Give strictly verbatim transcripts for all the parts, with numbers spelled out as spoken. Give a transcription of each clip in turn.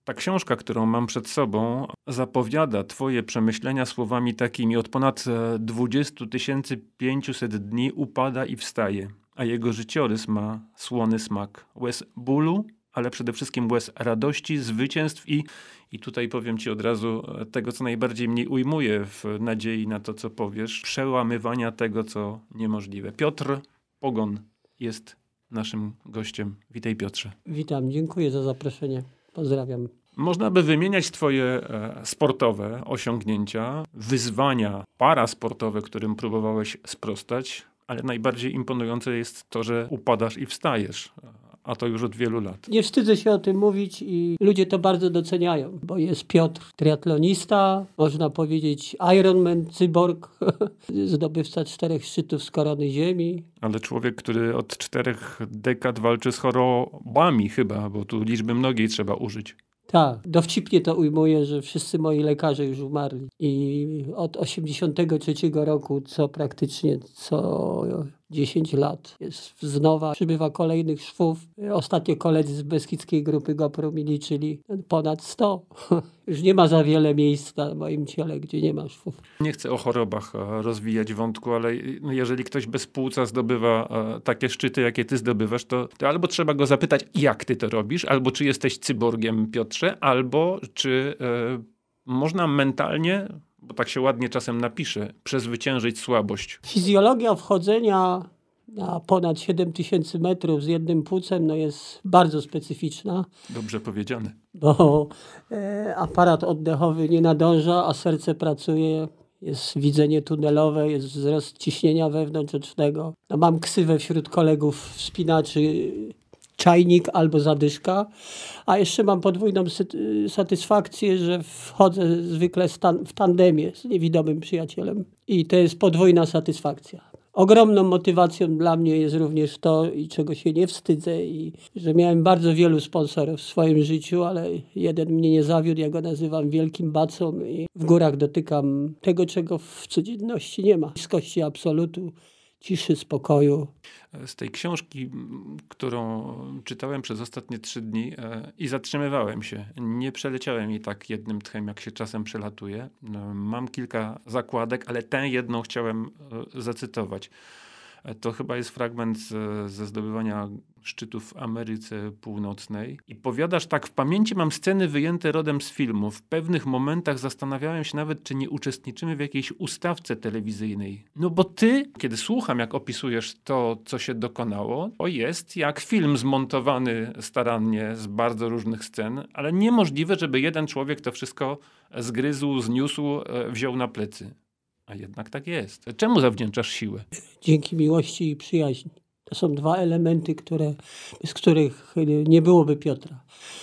Ta książka, którą mam przed sobą, zapowiada twoje przemyślenia słowami takimi: od ponad dwadzieścia tysięcy pięćset dni upada i wstaje, a jego życiorys ma słony smak. Łez bólu, ale przede wszystkim łez radości, zwycięstw i, i tutaj powiem ci od razu tego, co najbardziej mnie ujmuje w nadziei na to, co powiesz, przełamywania tego, co niemożliwe. Piotr Pogoń jest naszym gościem. Witaj, Piotrze. Witam, dziękuję za zaproszenie. Pozdrawiam. Można by wymieniać twoje e, sportowe osiągnięcia, wyzwania parasportowe, którym próbowałeś sprostać, ale najbardziej imponujące jest to, że upadasz i wstajesz, a to już od wielu lat. Nie wstydzę się o tym mówić i ludzie to bardzo doceniają, bo jest Piotr, triatlonista, można powiedzieć Ironman, cyborg, zdobywca czterech szczytów z korony ziemi. Ale człowiek, który od czterech dekad walczy z chorobami chyba, bo tu liczby mnogiej trzeba użyć. Tak, dowcipnie to ujmuję, że wszyscy moi lekarze już umarli. I od osiemdziesiątego trzeciego roku, co praktycznie co dziesięć lat, jest wznowa, przybywa kolejnych szwów. Ostatnio koledzy z Beskidzkiej Grupy GoPro mi liczyli ponad sto. Już nie ma za wiele miejsc na moim ciele, gdzie nie ma szwów. Nie chcę o chorobach rozwijać wątku, ale jeżeli ktoś bez płuca zdobywa takie szczyty, jakie ty zdobywasz, to, to albo trzeba go zapytać, jak ty to robisz, albo czy jesteś cyborgiem, Piotrze, albo czy e, można mentalnie, bo tak się ładnie czasem napisze, przezwyciężyć słabość. Fizjologia wchodzenia na ponad siedem tysięcy metrów z jednym płucem no jest bardzo specyficzna. Dobrze powiedziane. Bo e, aparat oddechowy nie nadąża, a serce pracuje. Jest widzenie tunelowe, jest wzrost ciśnienia wewnątrzocznego. No, mam ksywę wśród kolegów wspinaczy czajnik albo zadyszka, a jeszcze mam podwójną sy- satysfakcję, że wchodzę zwykle stan- w tandemie z niewidomym przyjacielem i to jest podwójna satysfakcja. Ogromną motywacją dla mnie jest również to, i czego się nie wstydzę, i że miałem bardzo wielu sponsorów w swoim życiu, ale jeden mnie nie zawiódł, ja go nazywam wielkim bacą i w górach dotykam tego, czego w codzienności nie ma. Bliskości absolutu, ciszy, spokoju. Z tej książki, którą czytałem przez ostatnie trzy dni e, i zatrzymywałem się. Nie przeleciałem jej tak jednym tchem, jak się czasem przelatuje. No, mam kilka zakładek, ale tę jedną chciałem e, zacytować. E, to chyba jest fragment z, ze zdobywania szczytów w Ameryce Północnej. I powiadasz tak: w pamięci mam sceny wyjęte rodem z filmu. W pewnych momentach zastanawiałem się nawet, czy nie uczestniczymy w jakiejś ustawce telewizyjnej. No bo ty, kiedy słucham, jak opisujesz to, co się dokonało, to jest jak film zmontowany starannie z bardzo różnych scen, ale niemożliwe, żeby jeden człowiek to wszystko zgryzł, zniósł, wziął na plecy. A jednak tak jest. Czemu zawdzięczasz siłę? Dzięki miłości i przyjaźni. To są dwa elementy, które, bez których nie byłoby Piotra.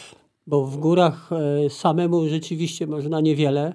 Bo w górach samemu rzeczywiście można niewiele.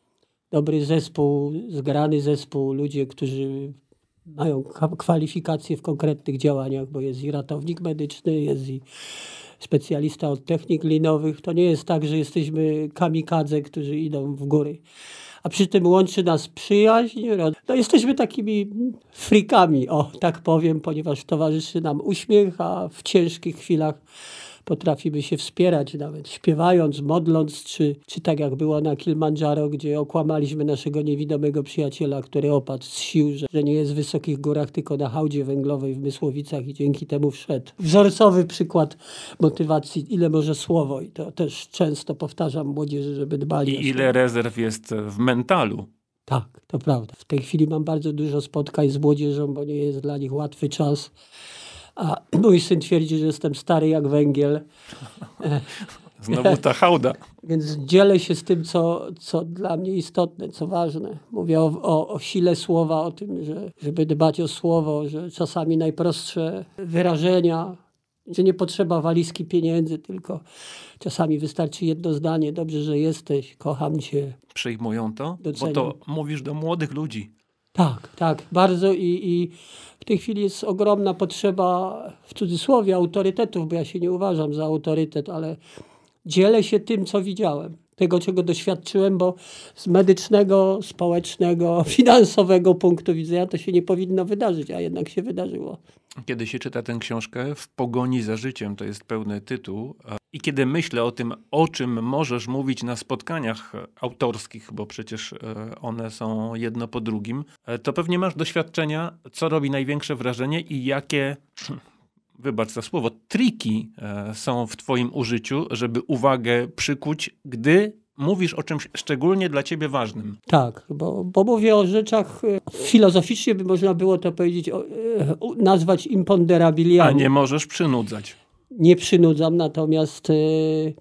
Dobry zespół, zgrany zespół, ludzie, którzy mają kwalifikacje w konkretnych działaniach, bo jest i ratownik medyczny, jest i specjalista od technik linowych. To nie jest tak, że jesteśmy kamikadze, którzy idą w góry. A przy tym łączy nas przyjaźń. No jesteśmy takimi frikami, o tak powiem, ponieważ towarzyszy nam uśmiech, a w ciężkich chwilach potrafimy się wspierać, nawet śpiewając, modląc, czy, czy tak jak było na Kilimandżaro, gdzie okłamaliśmy naszego niewidomego przyjaciela, który opadł z sił, że, że nie jest w wysokich górach, tylko na hałdzie węglowej w Mysłowicach i dzięki temu wszedł. Wzorcowy przykład motywacji, ile może słowo, i to też często powtarzam młodzieży, żeby dbali. I ile rezerw jest w mentalu. Tak, to prawda. W tej chwili mam bardzo dużo spotkań z młodzieżą, bo nie jest dla nich łatwy czas. A mój syn twierdzi, że jestem stary jak węgiel. Znowu ta hałda. Więc dzielę się z tym, co, co dla mnie istotne, co ważne. Mówię o, o, o sile słowa, o tym, że, żeby dbać o słowo, że czasami najprostsze wyrażenia, że nie potrzeba walizki pieniędzy, tylko czasami wystarczy jedno zdanie: dobrze, że jesteś, kocham cię. Przyjmują to? Doceniam. Bo to mówisz do młodych ludzi. Tak, tak, bardzo i, i w tej chwili jest ogromna potrzeba, w cudzysłowie, autorytetów, bo ja się nie uważam za autorytet, ale dzielę się tym, co widziałem. tego, czego doświadczyłem, bo z medycznego, społecznego, finansowego punktu widzenia to się nie powinno wydarzyć, a jednak się wydarzyło. Kiedy się czyta tę książkę W pogoni za życiem, to jest pełny tytuł, i kiedy myślę o tym, o czym możesz mówić na spotkaniach autorskich, bo przecież one są jedno po drugim, to pewnie masz doświadczenia, co robi największe wrażenie i jakie, wybacz za słowo, triki są w twoim użyciu, żeby uwagę przykuć, gdy mówisz o czymś szczególnie dla ciebie ważnym. Tak, bo, bo mówię o rzeczach, filozoficznie by można było to powiedzieć, o, nazwać imponderabiliami. A nie możesz przynudzać. Nie przynudzam, natomiast y,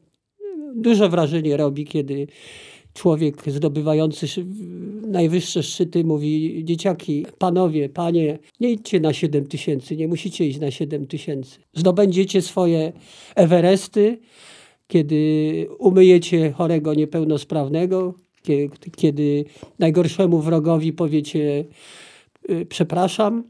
duże wrażenie robi, kiedy człowiek zdobywający najwyższe szczyty mówi: dzieciaki, panowie, panie, nie idźcie na siedem tysięcy, nie musicie iść na siedem tysięcy. Zdobędziecie swoje Everesty, kiedy umyjecie chorego niepełnosprawnego, kiedy, kiedy najgorszemu wrogowi powiecie y, przepraszam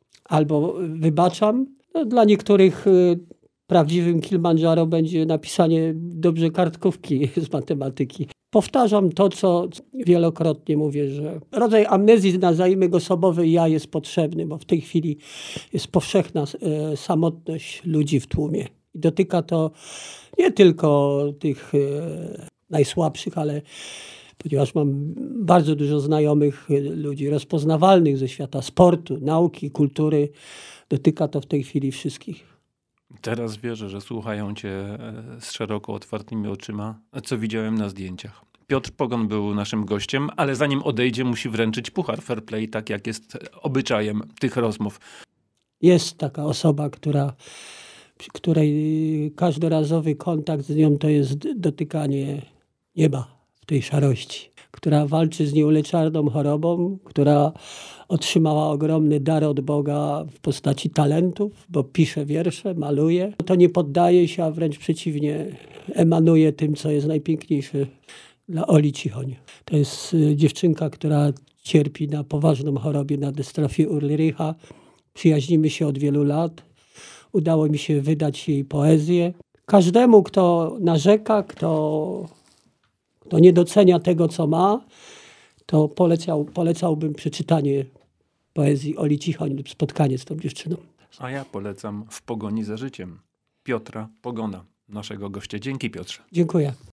albo wybaczam. No, dla niektórych y, prawdziwym Kilimandżaro będzie napisanie dobrze kartkówki z matematyki. Powtarzam to, co wielokrotnie mówię, że rodzaj amnezji, nazwijmy go osobowej ja, jest potrzebny, bo w tej chwili jest powszechna e, samotność ludzi w tłumie. I dotyka to nie tylko tych e, najsłabszych, ale ponieważ mam bardzo dużo znajomych ludzi rozpoznawalnych ze świata sportu, nauki, kultury, dotyka to w tej chwili wszystkich. Teraz wierzę, że słuchają cię z szeroko otwartymi oczyma, co widziałem na zdjęciach. Piotr Pogoń był naszym gościem, ale zanim odejdzie, musi wręczyć puchar Fair Play, tak jak jest obyczajem tych rozmów. Jest taka osoba, która, przy której każdorazowy kontakt z nią to jest dotykanie nieba w tej szarości, która walczy z nieuleczalną chorobą, która otrzymała ogromny dar od Boga w postaci talentów, bo pisze wiersze, maluje. To nie poddaje się, a wręcz przeciwnie, emanuje tym, co jest najpiękniejsze dla Oli Cichoń. To jest dziewczynka, która cierpi na poważną chorobę, na dystrofię Ulricha. Przyjaźnimy się od wielu lat. Udało mi się wydać jej poezję. Każdemu, kto narzeka, kto, kto nie docenia tego, co ma, to polecał, polecałbym przeczytanie poezji Oli Cichoń lub spotkanie z tą dziewczyną. A ja polecam W pogoni za życiem Piotra Pogona, naszego gościa. Dzięki, Piotrze. Dziękuję.